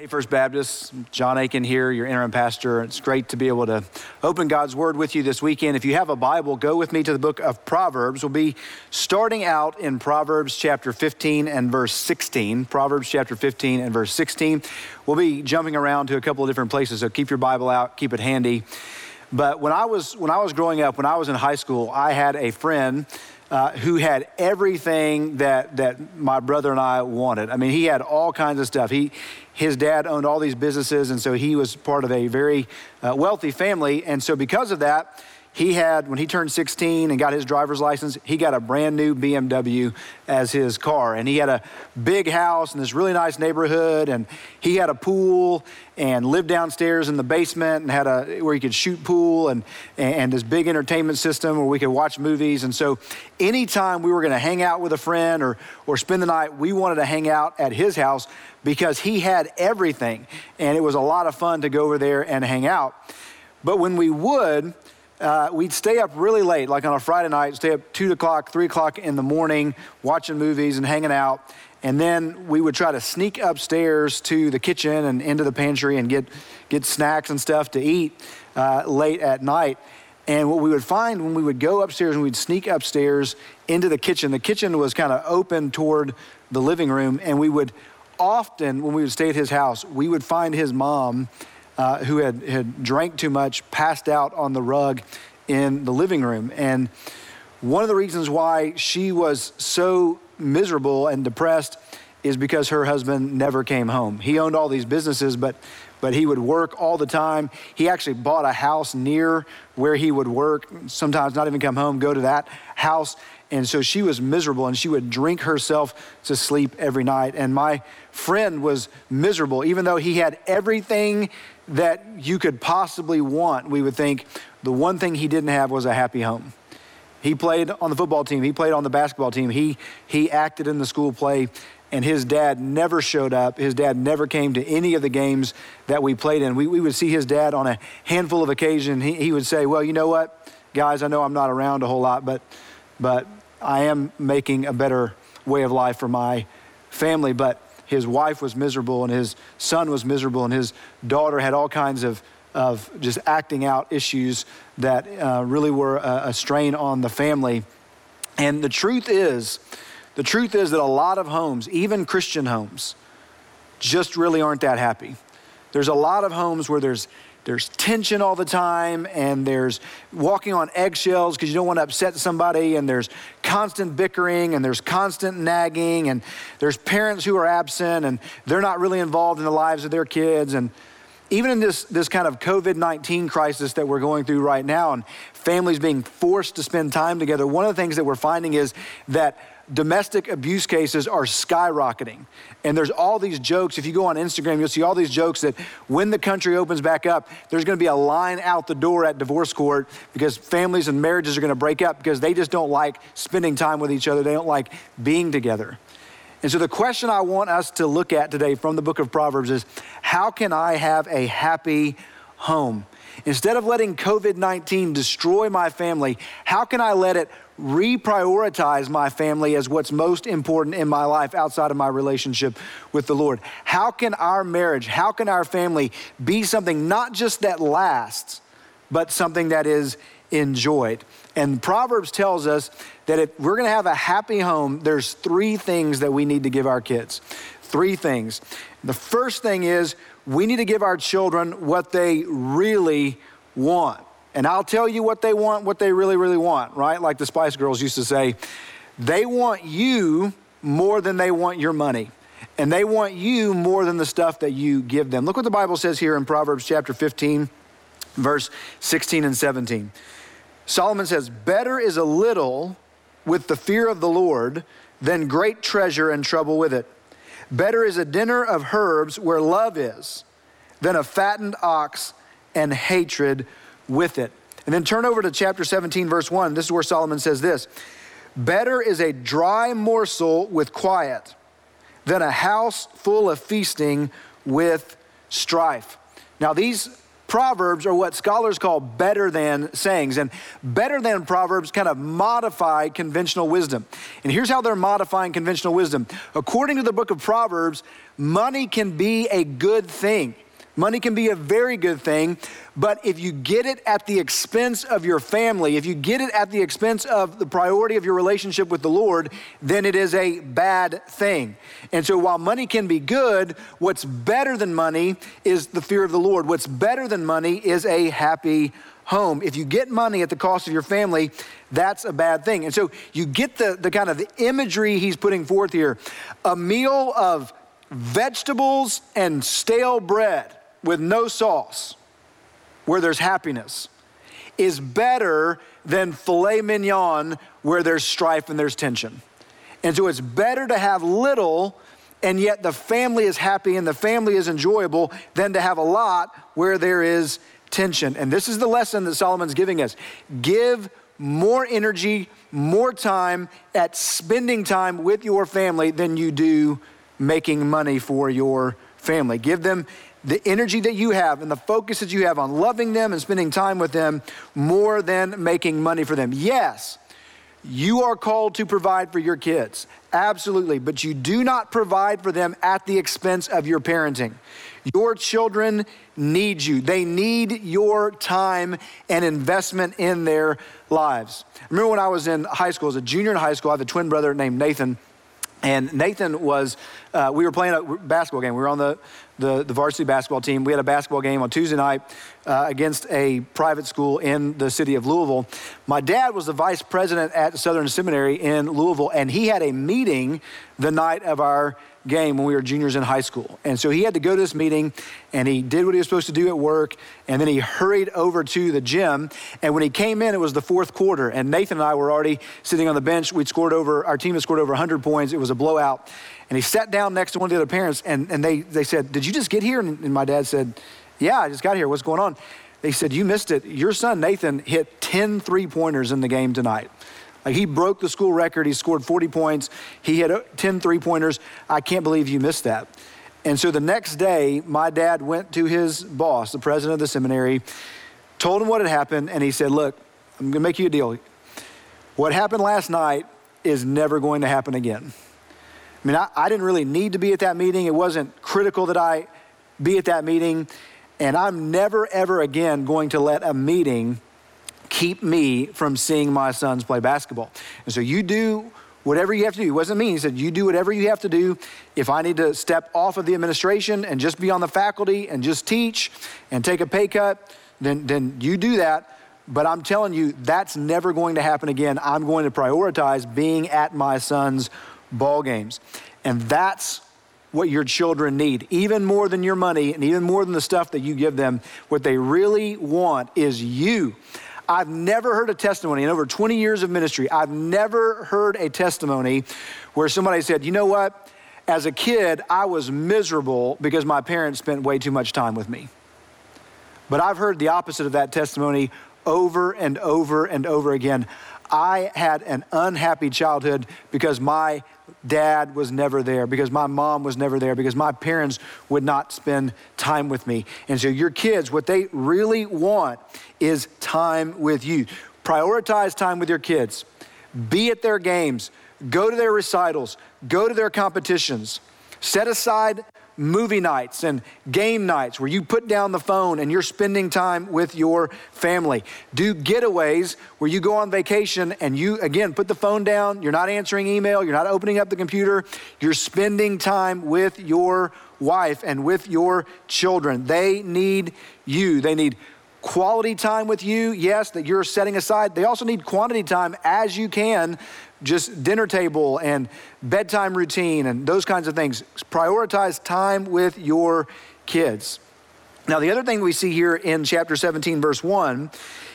Hey, First Baptist, John Aiken here, your interim pastor. It's great to be able to open God's Word with you this weekend. If you have a Bible, go with me to the book of Proverbs. We'll be starting out in Proverbs chapter 15 and verse 16. Proverbs chapter 15 and verse 16. We'll be jumping around to a couple of different places, so keep your Bible out, keep it handy. But when I was growing up, when I was in high school, I had a friend who had everything that my brother and I wanted. I mean, he had all kinds of stuff. His dad owned all these businesses, and so he was part of a very wealthy family. And so because of that, when he turned 16 and got his driver's license, he got a brand new BMW as his car. And he had a big house in this really nice neighborhood, and he had a pool and lived downstairs in the basement and had where he could shoot pool and this big entertainment system where we could watch movies. And so anytime we were gonna hang out with a friend or spend the night, we wanted to hang out at his house because he had everything. And it was a lot of fun to go over there and hang out. But when we would, we'd stay up really late, like on a Friday night, stay up 2 o'clock, 3 o'clock in the morning, watching movies and hanging out. And then we would try to sneak upstairs to the kitchen and into the pantry and get snacks and stuff to eat late at night. And what we would find when we would go upstairs and we'd sneak upstairs into the kitchen was kind of open toward the living room. And we would often, when we would stay at his house, we would find his mom who had drank too much, passed out on the rug in the living room. And one of the reasons why she was so miserable and depressed is because her husband never came home. He owned all these businesses, but he would work all the time. He actually bought a house near where he would work, sometimes not even come home, go to that house. And so she was miserable, and she would drink herself to sleep every night. And my friend was miserable. Even though he had everything that you could possibly want, we would think the one thing he didn't have was a happy home. He played on the football team. He played on the basketball team. He acted in the school play, and his dad never showed up. His dad never came to any of the games that we played in. We would see his dad on a handful of occasions. He would say, well, you know what, guys, I know I'm not around a whole lot, but I am making a better way of life for my family. But his wife was miserable, and his son was miserable, and his daughter had all kinds of just acting out issues that really were a strain on the family. And the truth is that a lot of homes, even Christian homes, just really aren't that happy. There's a lot of homes where there's tension all the time, and there's walking on eggshells because you don't want to upset somebody, and there's constant bickering, and there's constant nagging, and there's parents who are absent, and they're not really involved in the lives of their kids. And even in this kind of COVID-19 crisis that we're going through right now, and families being forced to spend time together, one of the things that we're finding is that domestic abuse cases are skyrocketing. And there's all these jokes. If you go on Instagram, you'll see all these jokes that when the country opens back up, there's going to be a line out the door at divorce court because families and marriages are going to break up because they just don't like spending time with each other. They don't like being together. And so the question I want us to look at today from the book of Proverbs is, how can I have a happy home? Instead of letting COVID-19 destroy my family, how can I let it reprioritize my family as what's most important in my life outside of my relationship with the Lord? How can our marriage, how can our family be something not just that lasts, but something that is enjoyed? And Proverbs tells us that if we're gonna have a happy home, there's 3 things that we need to give our kids. 3 things. The first thing is we need to give our children what they really want. And I'll tell you what they want, what they really, really want, right? Like the Spice Girls used to say, they want you more than they want your money. And they want you more than the stuff that you give them. Look what the Bible says here in Proverbs chapter 15, verse 16 and 17. Solomon says, better is a little with the fear of the Lord than great treasure and trouble with it. Better is a dinner of herbs where love is than a fattened ox and hatred with it. And then turn over to chapter 17, verse 1. This is where Solomon says this: better is a dry morsel with quiet than a house full of feasting with strife. Now these Proverbs are what scholars call better than sayings. And better than Proverbs kind of modify conventional wisdom. And here's how they're modifying conventional wisdom. According to the book of Proverbs, money can be a good thing. Money can be a very good thing, but if you get it at the expense of your family, if you get it at the expense of the priority of your relationship with the Lord, then it is a bad thing. And so while money can be good, what's better than money is the fear of the Lord. What's better than money is a happy home. If you get money at the cost of your family, that's a bad thing. And so you get the kind of the imagery he's putting forth here. A meal of vegetables and stale bread with no sauce, where there's happiness, is better than filet mignon where there's strife and there's tension. And so it's better to have little and yet the family is happy and the family is enjoyable than to have a lot where there is tension. And this is the lesson that Solomon's giving us. Give more energy, more time at spending time with your family than you do making money for your family. Give them the energy that you have and the focus that you have on loving them and spending time with them more than making money for them. Yes, you are called to provide for your kids, absolutely, but you do not provide for them at the expense of your parenting. Your children need you. They need your time and investment in their lives. I remember when I was in high school, as a junior in high school, I have a twin brother named Nathan. And Nathan was, we were playing a basketball game. We were on the varsity basketball team. We had a basketball game on Tuesday night against a private school in the city of Louisville. My dad was the vice president at Southern Seminary in Louisville, and he had a meeting the night of our game when we were juniors in high school. And so he had to go to this meeting, and he did what he was supposed to do at work, and then he hurried over to the gym. And when he came in, it was the fourth quarter, and Nathan and I were already sitting on the bench. Our team had scored over 100 points. It was a blowout. And he sat down next to one of the other parents, and they said, "Did you just get here?" And my dad said, "Yeah, I just got here. What's going on?" They said, "You missed it. Your son, Nathan, hit 10 three-pointers in the game tonight. Like, he broke the school record. He scored 40 points. He hit 10 three-pointers. I can't believe you missed that." And so the next day, my dad went to his boss, the president of the seminary, told him what had happened, and he said, "Look, I'm going to make you a deal. What happened last night is never going to happen again." I mean, I didn't really need to be at that meeting. It wasn't critical that I be at that meeting. And I'm never, ever again going to let a meeting keep me from seeing my sons play basketball. And so you do whatever you have to do. It wasn't me. He said, you do whatever you have to do. If I need to step off of the administration and just be on the faculty and just teach and take a pay cut, then you do that. But I'm telling you, that's never going to happen again. I'm going to prioritize being at my son's ball games. And that's what your children need, even more than your money and even more than the stuff that you give them. What they really want is you. I've never heard a testimony in over 20 years of ministry. I've never heard a testimony where somebody said, "You know what? As a kid, I was miserable because my parents spent way too much time with me." But I've heard the opposite of that testimony over and over and over again. I had an unhappy childhood because my dad was never there, because my mom was never there, because my parents would not spend time with me. And so your kids, what they really want is time with you. Prioritize time with your kids. Be at their games. Go to their recitals. Go to their competitions. Set aside movie nights and game nights where you put down the phone and you're spending time with your family. Do getaways where you go on vacation and you, again, put the phone down. You're not answering email. You're not opening up the computer. You're spending time with your wife and with your children. They need you. They need quality time with you, yes, that you're setting aside. They also need quantity time as you can, just dinner table and bedtime routine and those kinds of things. Prioritize time with your kids. Now, the other thing we see here in chapter 17, verse 1,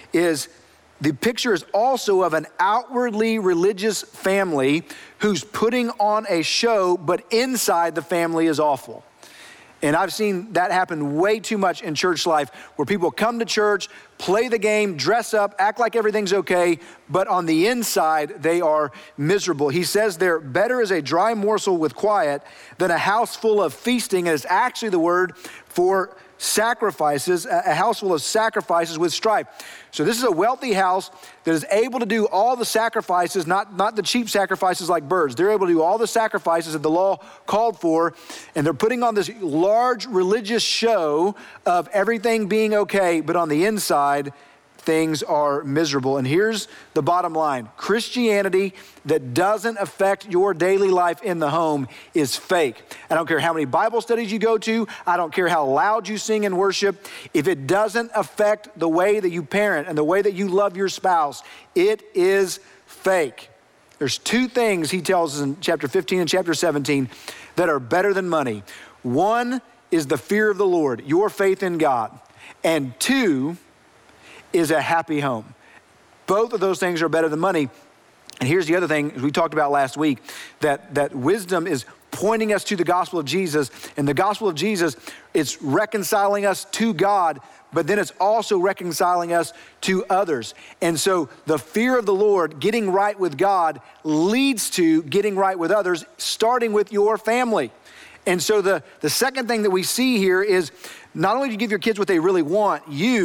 is the picture is also of an outwardly religious family who's putting on a show, but inside the family is awful. And I've seen that happen way too much in church life, where people come to church, play the game, dress up, act like everything's okay, but on the inside, they are miserable. He says they're better as a dry morsel with quiet than a house full of feasting. And it's actually the word for sacrifices, a house full of sacrifices with strife. So this is a wealthy house that is able to do all the sacrifices, not the cheap sacrifices like birds. They're able to do all the sacrifices that the law called for, and they're putting on this large religious show of everything being okay, but on the inside, things are miserable. And here's the bottom line. Christianity that doesn't affect your daily life in the home is fake. I don't care how many Bible studies you go to. I don't care how loud you sing in worship. If it doesn't affect the way that you parent and the way that you love your spouse, it is fake. There's two things he tells us in chapter 15 and chapter 17 that are better than money. One is the fear of the Lord, your faith in God. And two is a happy home. Both of those things are better than money. And here's the other thing we talked about last week, that wisdom is pointing us to the gospel of Jesus. And the gospel of Jesus, it's reconciling us to God, but then it's also reconciling us to others. And so the fear of the Lord, getting right with God, leads to getting right with others, starting with your family. And so the second thing that we see here is not only do you give your kids what they really want,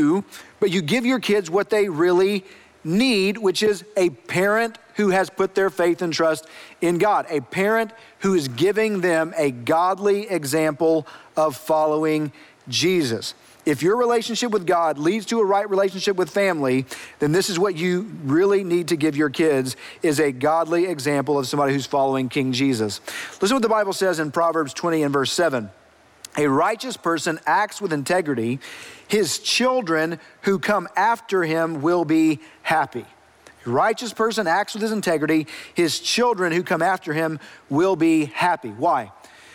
but you give your kids what they really need, which is a parent who has put their faith and trust in God, a parent who is giving them a godly example of following Jesus. If your relationship with God leads to a right relationship with family, then this is what you really need to give your kids, is a godly example of somebody who's following King Jesus. Listen to what the Bible says in Proverbs 20 and verse 7. A righteous person acts with integrity. His children who come after him will be happy. A righteous person acts with his integrity. His children who come after him will be happy. Why?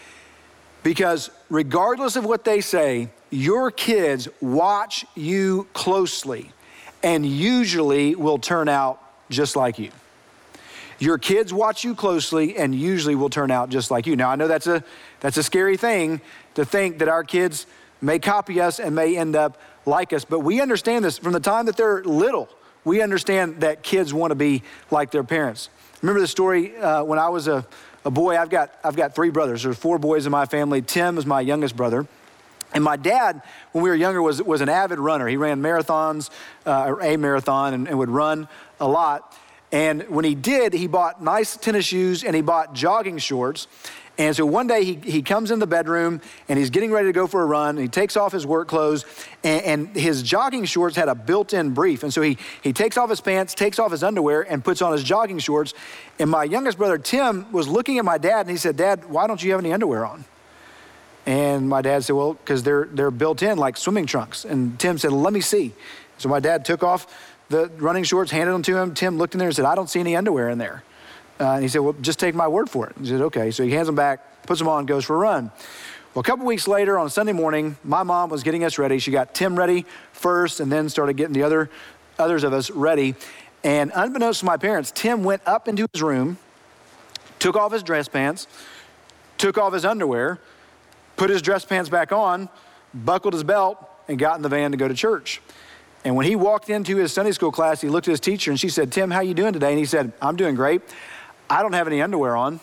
Because regardless of what they say, your kids watch you closely and usually will turn out just like you. Your kids watch you closely and usually will turn out just like you. Now, I know that's a scary thing to think that our kids may copy us and may end up like us, but we understand this from the time that they're little. We understand that kids want to be like their parents. Remember the story when I was a boy? I've got three brothers. There's four boys in my family. Tim is my youngest brother. And my dad, when we were younger, was an avid runner. He ran marathons, or a marathon, and would run a lot. And when he did, he bought nice tennis shoes and he bought jogging shorts. And so one day he comes in the bedroom and he's getting ready to go for a run. He takes off his work clothes and his jogging shorts had a built-in brief. And so he takes off his pants, takes off his underwear and puts on his jogging shorts. And my youngest brother, Tim, was looking at my dad and he said, "Dad, why don't you have any underwear on?" And my dad said, "Well, because they're built in like swimming trunks." And Tim said, "Let me see." So my dad took off the running shorts, handed them to him. Tim looked in there and said, "I don't see any underwear in there." And he said, "Well, just take my word for it." He said, "Okay." So he hands them back, puts them on, goes for a run. Well, a couple weeks later on a Sunday morning, my mom was getting us ready. She got Tim ready first and then started getting the others of us ready. And unbeknownst to my parents, Tim went up into his room, took off his dress pants, took off his underwear, put his dress pants back on, buckled his belt, and got in the van to go to church. And when he walked into his Sunday school class, he looked at his teacher and she said, "Tim, how you doing today?" And he said, "I'm doing great. I don't have any underwear on.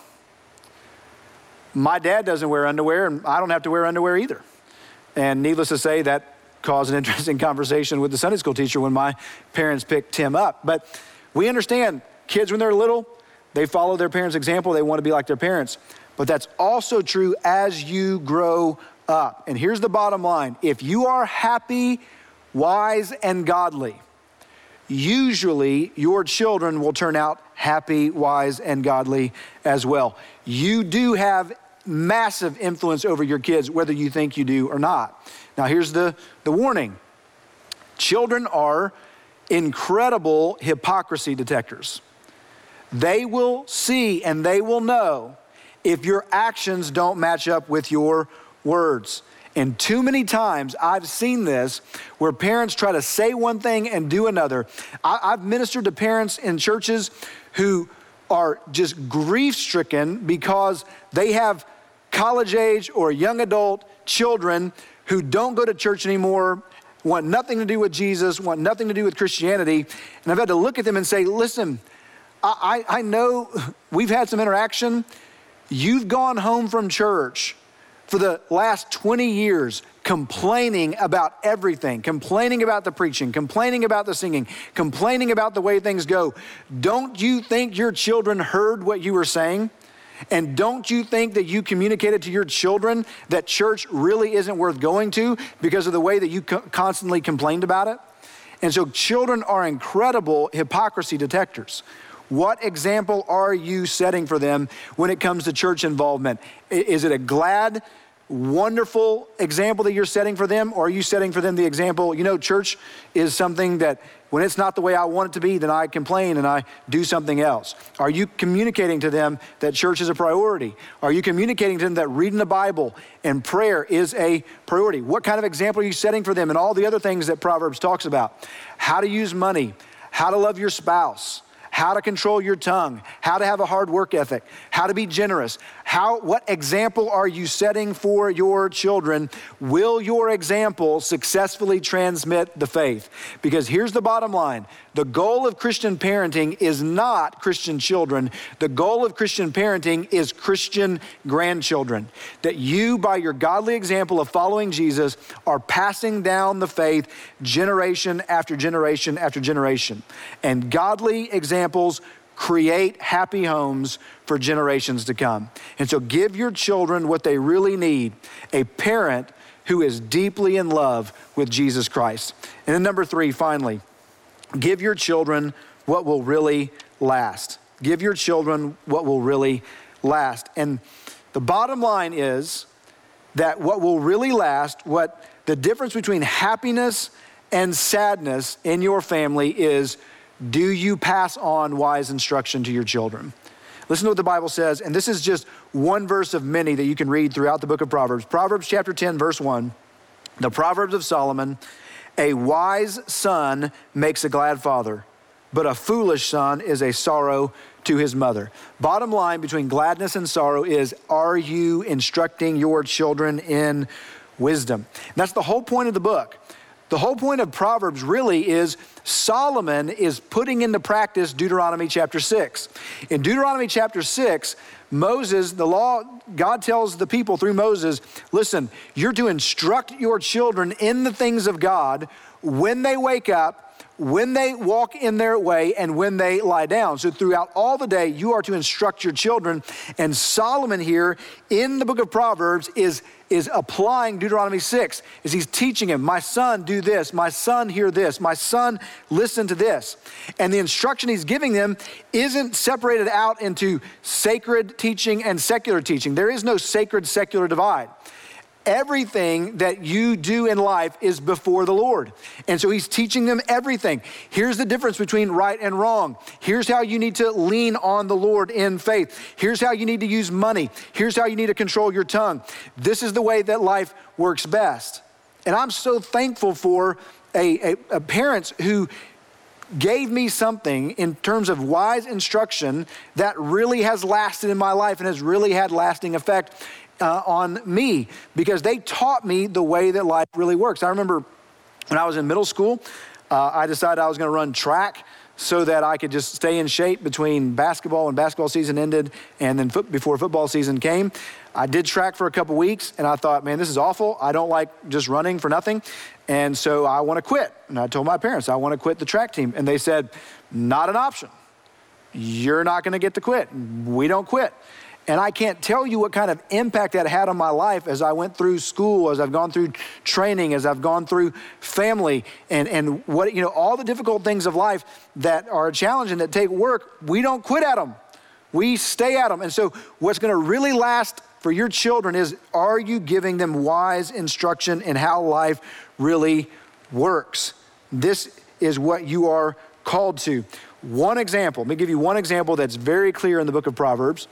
My dad doesn't wear underwear and I don't have to wear underwear either." And needless to say, that caused an interesting conversation with the Sunday school teacher when my parents picked Tim up. But we understand kids when they're little, they follow their parents' example. They want to be like their parents. But that's also true as you grow up. And here's the bottom line. If you are happy, wise, and godly, usually your children will turn out happy, wise, and godly as well. You do have massive influence over your kids, whether you think you do or not. Now here's the warning. Children are incredible hypocrisy detectors. They will see and they will know if your actions don't match up with your words. And too many times I've seen this where parents try to say one thing and do another. I've ministered to parents in churches who are just grief-stricken because they have college age or young adult children who don't go to church anymore, want nothing to do with Jesus, want nothing to do with Christianity. And I've had to look at them and say, listen, I know we've had some interaction. You've gone home from church for the last 20 years complaining about everything, complaining about the preaching, complaining about the singing, complaining about the way things go. Don't you think your children heard what you were saying? And don't you think that you communicated to your children that church really isn't worth going to because of the way that you constantly complained about it? And so children are incredible hypocrisy detectors. What example are you setting for them when it comes to church involvement? Is it a glad, wonderful example that you're setting for them? Or are you setting for them the example, church is something that when it's not the way I want it to be, then I complain and I do something else? Are you communicating to them that church is a priority? Are you communicating to them that reading the Bible and prayer is a priority? What kind of example are you setting for them and all the other things that Proverbs talks about? How to use money, how to love your spouse, how to control your tongue, how to have a hard work ethic, how to be generous. What example are you setting for your children? Will your example successfully transmit the faith? Because here's the bottom line. The goal of Christian parenting is not Christian children. The goal of Christian parenting is Christian grandchildren. That you, by your godly example of following Jesus, are passing down the faith generation after generation after generation. And godly examples create happy homes for generations to come. And so give your children what they really need, a parent who is deeply in love with Jesus Christ. And then number 3, finally, give your children what will really last. Give your children what will really last. And the bottom line is that what will really last, what the difference between happiness and sadness in your family is, do you pass on wise instruction to your children? Listen to what the Bible says, and this is just one verse of many that you can read throughout the book of Proverbs. Proverbs chapter 10, verse 1, the Proverbs of Solomon: a wise son makes a glad father, but a foolish son is a sorrow to his mother. Bottom line between gladness and sorrow is, are you instructing your children in wisdom? And that's the whole point of the book. The whole point of Proverbs really is Solomon is putting into practice Deuteronomy chapter 6. In Deuteronomy chapter 6, Moses, the law, God tells the people through Moses, listen, you're to instruct your children in the things of God when they wake up, when they walk in their way, and when they lie down. So throughout all the day, you are to instruct your children. And Solomon here in the book of Proverbs is applying Deuteronomy 6, as he's teaching him, my son, do this, my son, hear this, my son, listen to this. And the instruction he's giving them isn't separated out into sacred teaching and secular teaching. There is no sacred secular divide. Everything that you do in life is before the Lord. And so he's teaching them everything. Here's the difference between right and wrong. Here's how you need to lean on the Lord in faith. Here's how you need to use money. Here's how you need to control your tongue. This is the way that life works best. And I'm so thankful for a parents who gave me something in terms of wise instruction that really has lasted in my life and has really had lasting effect on me, because they taught me the way that life really works. I remember when I was in middle school, I decided I was going to run track so that I could just stay in shape between basketball and basketball season ended, and then before football season came. I did track for a couple weeks, and I thought, man, this is awful. I don't like just running for nothing. And so I want to quit. And I told my parents, I want to quit the track team. And they said, not an option. You're not going to get to quit. We don't quit. And I can't tell you what kind of impact that had on my life as I went through school, as I've gone through training, as I've gone through family, and what, all the difficult things of life that are challenging, that take work. We don't quit at them. We stay at them. And so what's going to really last for your children is, are you giving them wise instruction in how life really works? This is what you are called to. One example, let me give you one example that's very clear in the book of Proverbs,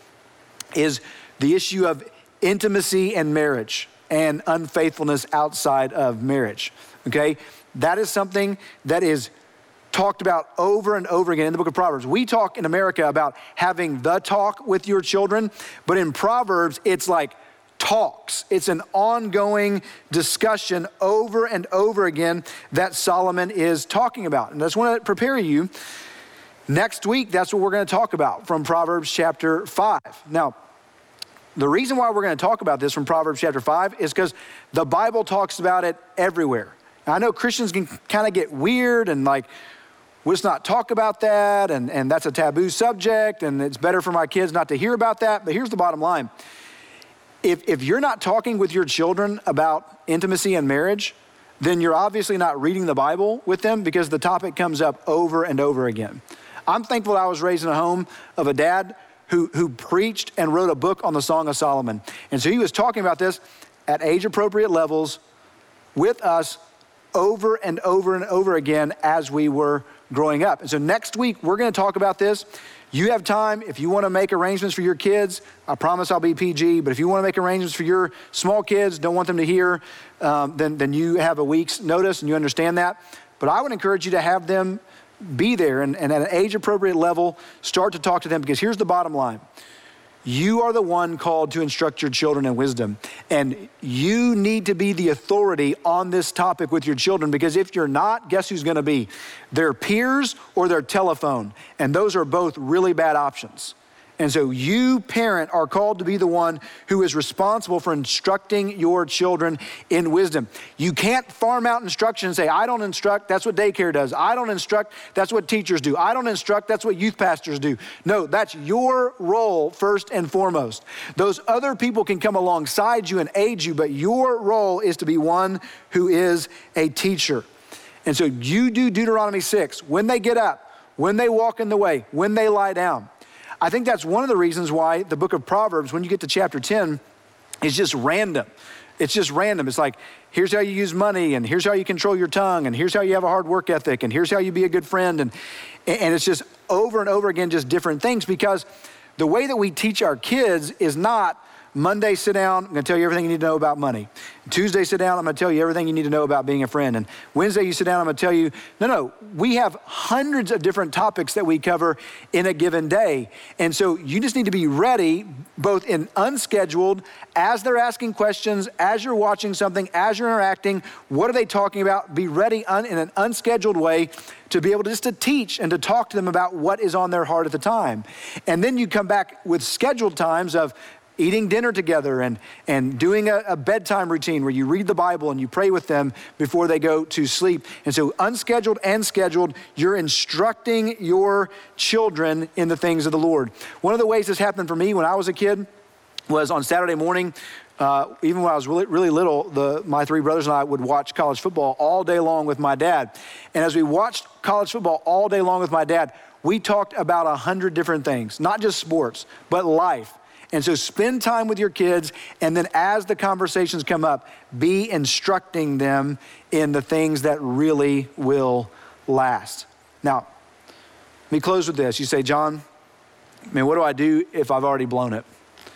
is the issue of intimacy and marriage and unfaithfulness outside of marriage, okay? That is something that is talked about over and over again in the book of Proverbs. We talk in America about having the talk with your children, but in Proverbs, it's like talks. It's an ongoing discussion over and over again that Solomon is talking about. And I just want to prepare you. Next week, that's what we're going to talk about from Proverbs chapter 5. Now, the reason why we're going to talk about this from Proverbs chapter 5 is because the Bible talks about it everywhere. Now, I know Christians can kind of get weird and like, let's not talk about that, and that's a taboo subject, and it's better for my kids not to hear about that. But here's the bottom line. If you're not talking with your children about intimacy and marriage, then you're obviously not reading the Bible with them, because the topic comes up over and over again. I'm thankful I was raised in a home of a dad who preached and wrote a book on the Song of Solomon. And so he was talking about this at age-appropriate levels with us over and over and over again as we were growing up. And so next week, we're going to talk about this. You have time. If you want to make arrangements for your kids, I promise I'll be PG, but if you want to make arrangements for your small kids, don't want them to hear, then you have a week's notice and you understand that. But I would encourage you to have them be there and at an age-appropriate level, start to talk to them, because here's the bottom line. You are the one called to instruct your children in wisdom, and you need to be the authority on this topic with your children, because if you're not, guess who's going to be? Their peers or their telephone, and those are both really bad options. And so you, parent, are called to be the one who is responsible for instructing your children in wisdom. You can't farm out instruction and say, I don't instruct, that's what daycare does. I don't instruct, that's what teachers do. I don't instruct, that's what youth pastors do. No, that's your role first and foremost. Those other people can come alongside you and aid you, but your role is to be one who is a teacher. And so you do Deuteronomy 6, when they get up, when they walk in the way, when they lie down. I think that's one of the reasons why the book of Proverbs, when you get to chapter 10, is just random. It's just random. It's like, here's how you use money, and here's how you control your tongue, and here's how you have a hard work ethic, and here's how you be a good friend. And it's just over and over again, just different things, because the way that we teach our kids is not Monday, sit down, I'm going to tell you everything you need to know about money. Tuesday, sit down, I'm going to tell you everything you need to know about being a friend. And Wednesday, you sit down, I'm going to tell you, no, we have hundreds of different topics that we cover in a given day. And so you just need to be ready, both in unscheduled, as they're asking questions, as you're watching something, as you're interacting, what are they talking about? Be ready in an unscheduled way to be able to just to teach and to talk to them about what is on their heart at the time. And then you come back with scheduled times of eating dinner together and doing a bedtime routine where you read the Bible and you pray with them before they go to sleep. And so unscheduled and scheduled, you're instructing your children in the things of the Lord. One of the ways this happened for me when I was a kid was on Saturday morning. Even when I was really little, my three brothers and I would watch college football all day long with my dad. And as we watched college football all day long with my dad, we talked about 100 different things, not just sports, but life. And so spend time with your kids, and then as the conversations come up, be instructing them in the things that really will last. Now, let me close with this. You say, John, what do I do if I've already blown it?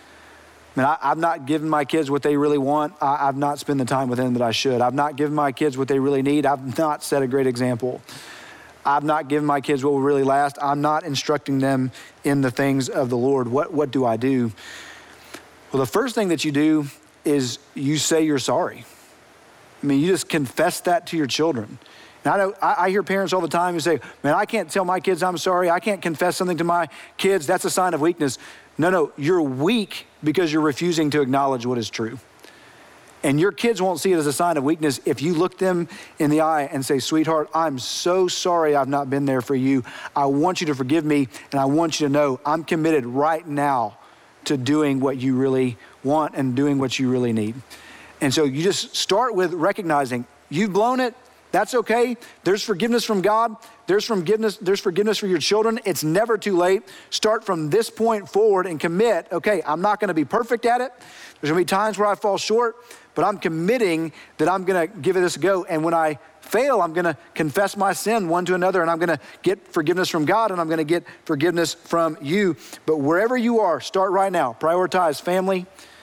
I've not given my kids what they really want. I've not spent the time with them that I should. I've not given my kids what they really need. I've not set a great example. I've not given my kids what will really last. I'm not instructing them in the things of the Lord. What do I do? Well, the first thing that you do is you say you're sorry. You just confess that to your children. And I hear parents all the time who say, I can't tell my kids I'm sorry. I can't confess something to my kids. That's a sign of weakness. No, you're weak because you're refusing to acknowledge what is true. And your kids won't see it as a sign of weakness if you look them in the eye and say, sweetheart, I'm so sorry I've not been there for you. I want you to forgive me, and I want you to know I'm committed right now to doing what you really want and doing what you really need. And so you just start with recognizing you've blown it. That's okay. There's forgiveness from God. There's forgiveness for your children. It's never too late. Start from this point forward and commit, okay, I'm not going to be perfect at it. There's going to be times where I fall short, but I'm committing that I'm going to give this a go. And when I fail, I'm going to confess my sin one to another, and I'm going to get forgiveness from God, and I'm going to get forgiveness from you. But wherever you are, start right now. Prioritize family.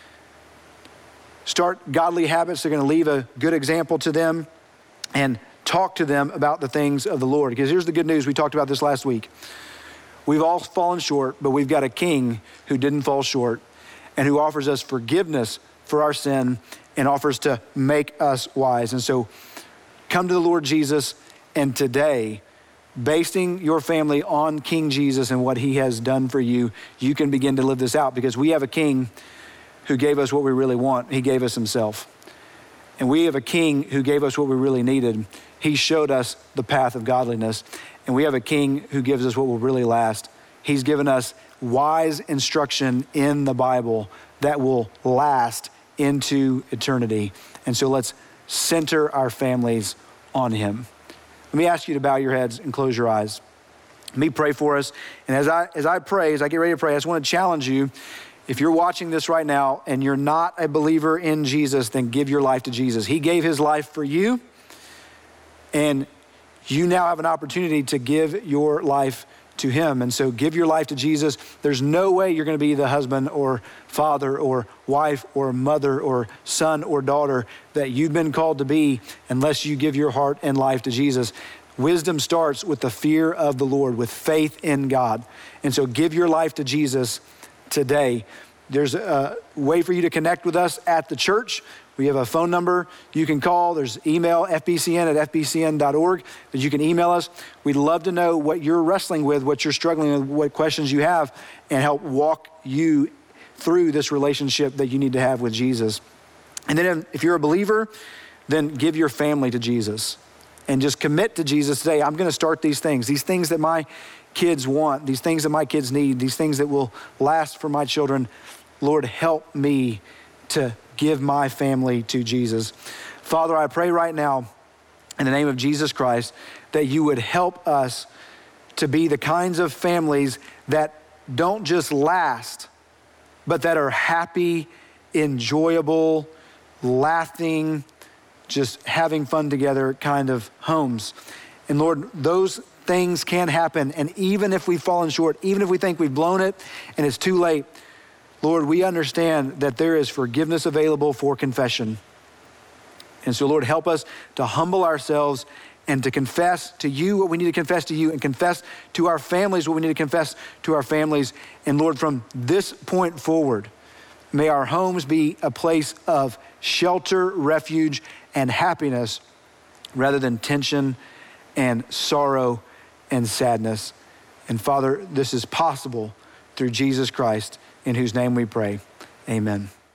Start godly habits that are going to leave a good example to them, and talk to them about the things of the Lord. Because here's the good news. We talked about this last week. We've all fallen short, but we've got a king who didn't fall short and who offers us forgiveness for our sin and offers to make us wise. And so come to the Lord Jesus, and today, basing your family on King Jesus and what he has done for you, you can begin to live this out, because we have a King who gave us what we really want. He gave us himself. And we have a King who gave us what we really needed. He showed us the path of godliness. And we have a King who gives us what will really last. He's given us wise instruction in the Bible that will last into eternity. And so let's center our families on him. Let me ask you to bow your heads and close your eyes. Let me pray for us. And as I pray, as I get ready to pray, I just want to challenge you. If you're watching this right now and you're not a believer in Jesus, then give your life to Jesus. He gave his life for you, and you now have an opportunity to give your life to him. And so give your life to Jesus. There's no way you're going to be the husband or father or wife or mother or son or daughter that you've been called to be unless you give your heart and life to Jesus. Wisdom starts with the fear of the Lord, with faith in God. And so give your life to Jesus today. There's a way for you to connect with us at the church. We have a phone number you can call. There's email, fbcn@fbcn.org, that you can email us. We'd love to know what you're wrestling with, what you're struggling with, what questions you have, and help walk you through this relationship that you need to have with Jesus. And then if you're a believer, then give your family to Jesus and just commit to Jesus today. I'm going to start these things that my kids want, these things that my kids need, these things that will last for my children. Lord, help me to give my family to Jesus. Father, I pray right now in the name of Jesus Christ that you would help us to be the kinds of families that don't just last, but that are happy, enjoyable, laughing, just having fun together kind of homes. And Lord, those things can happen. And even if we've fallen short, even if we think we've blown it and it's too late, Lord, we understand that there is forgiveness available for confession. And so, Lord, help us to humble ourselves and to confess to you what we need to confess to you, and confess to our families what we need to confess to our families. And Lord, from this point forward, may our homes be a place of shelter, refuge, and happiness rather than tension and sorrow and sadness. And Father, this is possible through Jesus Christ, in whose name we pray. Amen.